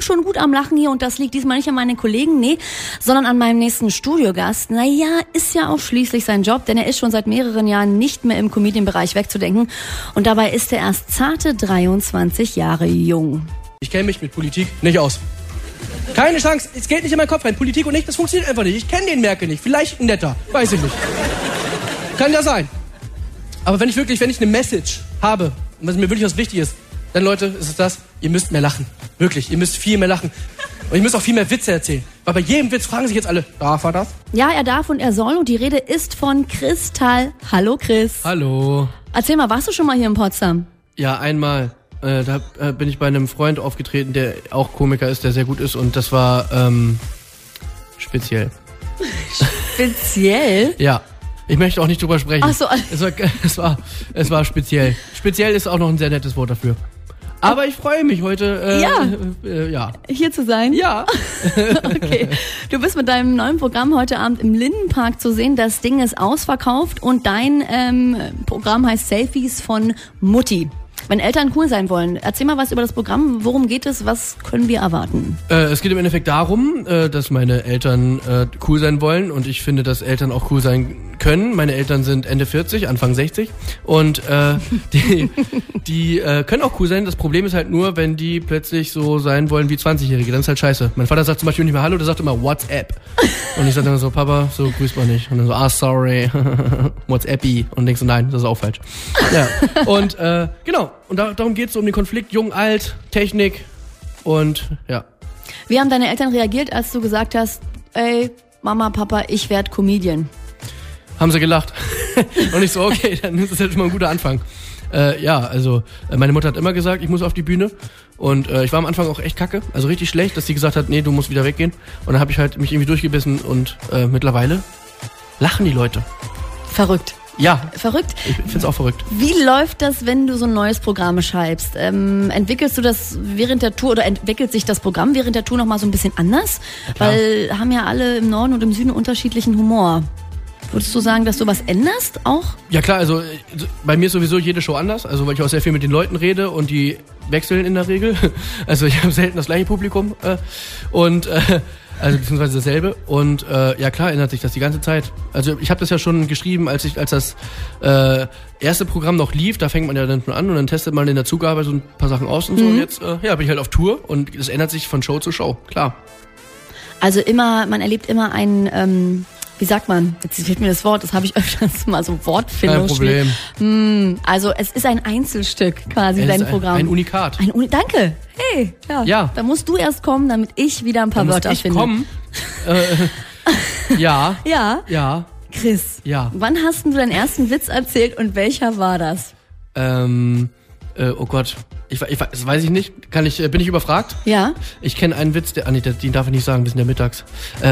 schon gut am Lachen hier und das liegt diesmal nicht an meinen Kollegen, nee, sondern an meinem nächsten Studiogast. Naja, ist ja auch schließlich sein Job, denn er ist schon seit mehreren Jahren nicht mehr im Comedian-Bereich wegzudenken und dabei ist er erst zarte 23 Jahre jung. Ich kenne mich mit Politik nicht aus. Keine Chance, es geht nicht in meinen Kopf rein. Politik und nicht, das funktioniert einfach nicht. Ich kenne den Merkel nicht, vielleicht ein netter, weiß ich nicht. Kann ja sein. Aber wenn ich eine Message habe, und was mir wirklich was wichtig ist, dann Leute, ist es das, ihr müsst mehr lachen. Wirklich, ihr müsst viel mehr lachen. Und ihr müsst auch viel mehr Witze erzählen. Weil bei jedem Witz fragen sich jetzt alle, darf er das? Ja, er darf und er soll und die Rede ist von Kristall. Hallo Chris. Hallo. Erzähl mal, warst du schon mal hier in Potsdam? Ja, einmal. Da bin ich bei einem Freund aufgetreten, der auch Komiker ist, der sehr gut ist und das war speziell. Speziell? Ja. Ich möchte auch nicht drüber sprechen. Ach so. Es war speziell. Speziell ist auch noch ein sehr nettes Wort dafür. Aber ich freue mich heute, ja. Hier zu sein? Ja. Okay. Du bist mit deinem neuen Programm heute Abend im Lindenpark zu sehen. Das Ding ist ausverkauft und dein Programm heißt Selfies von Mutti. Wenn Eltern cool sein wollen, erzähl mal was über das Programm. Worum geht es? Was können wir erwarten? Es geht im Endeffekt darum, dass meine Eltern cool sein wollen und ich finde, dass Eltern auch cool sein können. Meine Eltern sind Ende 40, Anfang 60 und die können auch cool sein. Das Problem ist halt nur, wenn die plötzlich so sein wollen wie 20-Jährige. Dann ist halt scheiße. Mein Vater sagt zum Beispiel nicht mehr Hallo, der sagt immer WhatsApp. Und ich sage dann so, Papa, so grüßt man nicht. Und dann so, sorry, WhatsAppi. Und denkst so, nein, das ist auch falsch. Ja. Und genau. Und darum geht's so um den Konflikt Jung, Alt, Technik und ja. Wie haben deine Eltern reagiert, als du gesagt hast, ey, Mama, Papa, ich werd Comedian? Haben sie gelacht. Und ich so, okay, dann ist das jetzt schon mal ein guter Anfang. Meine Mutter hat immer gesagt, ich muss auf die Bühne. Und ich war am Anfang auch echt kacke, also richtig schlecht, dass sie gesagt hat, nee, du musst wieder weggehen. Und dann habe ich halt mich irgendwie durchgebissen und mittlerweile lachen die Leute. Verrückt. Ja. Verrückt? Ich find's auch verrückt. Wie läuft das, wenn du so ein neues Programm schreibst? Entwickelst du das während der Tour oder entwickelt sich das Programm während der Tour nochmal so ein bisschen anders? Ja, weil haben ja alle im Norden und im Süden unterschiedlichen Humor. Würdest du sagen, dass du was änderst auch? Ja klar, also bei mir ist sowieso jede Show anders, also weil ich auch sehr viel mit den Leuten rede und die wechseln in der Regel. Also ich habe selten das gleiche Publikum also beziehungsweise dasselbe und ja klar ändert sich das die ganze Zeit. Also ich habe das ja schon geschrieben, als das erste Programm noch lief, da fängt man ja dann schon an und dann testet man in der Zugabe so ein paar Sachen aus und so und jetzt bin ich halt auf Tour und es ändert sich von Show zu Show, klar. Also man erlebt immer einen, wie sagt man, jetzt fehlt mir das Wort, das habe ich öfters mal so Wortfindung. Kein Problem. Also es ist ein Einzelstück quasi, dein Programm. Ein Unikat. Danke. Hey, ja. Da musst du erst kommen, damit ich wieder ein paar Wörter finde. Kommen? Ja. Ja. Chris, wann hast du deinen ersten Witz erzählt und welcher war das? Oh Gott. Das weiß ich nicht. Bin ich überfragt? Ja. Ich kenne einen Witz, den darf ich nicht sagen, wir sind ja mittags.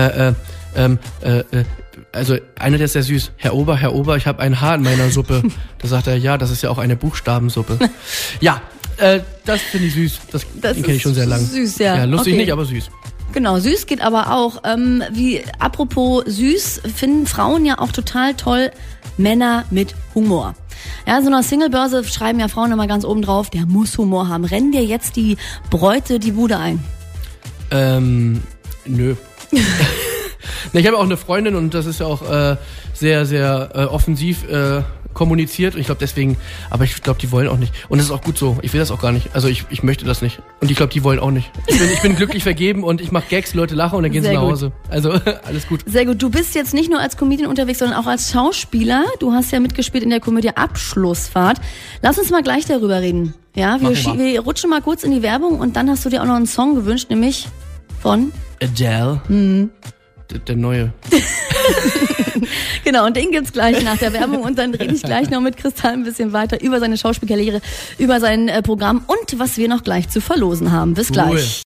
Also einer, der ist sehr süß. Herr Ober, ich habe ein Haar in meiner Suppe. Da sagt er, ja, das ist ja auch eine Buchstabensuppe. Ja, das finde ich süß. Den kenne ich schon sehr lang. Süß, ja. Ja, lustig nicht, aber süß. Genau, süß geht aber auch. Apropos süß, finden Frauen ja auch total toll Männer mit Humor. Ja, so einer Singlebörse schreiben ja Frauen immer ganz oben drauf, der muss Humor haben. Rennen dir jetzt die Bräute die Bude ein? Nö. Ich habe auch eine Freundin und das ist ja auch sehr, sehr offensiv kommuniziert und ich glaube deswegen, aber ich glaube, die wollen auch nicht. Und das ist auch gut so. Ich will das auch gar nicht. Also ich möchte das nicht. Und ich glaube, die wollen auch nicht. Ich bin glücklich vergeben und ich mache Gags, Leute lachen und dann gehen sie nach Hause. Also alles gut. Sehr gut. Du bist jetzt nicht nur als Comedian unterwegs, sondern auch als Schauspieler. Du hast ja mitgespielt in der Komödie Abschlussfahrt. Lass uns mal gleich darüber reden. Ja, wir rutschen mal kurz in die Werbung und dann hast du dir auch noch einen Song gewünscht, nämlich von Adele. Der neue. Genau, und den gibt's gleich nach der Werbung und dann rede ich gleich noch mit Kristall ein bisschen weiter über seine Schauspielkarriere, über sein Programm und was wir noch gleich zu verlosen haben. Bis gleich.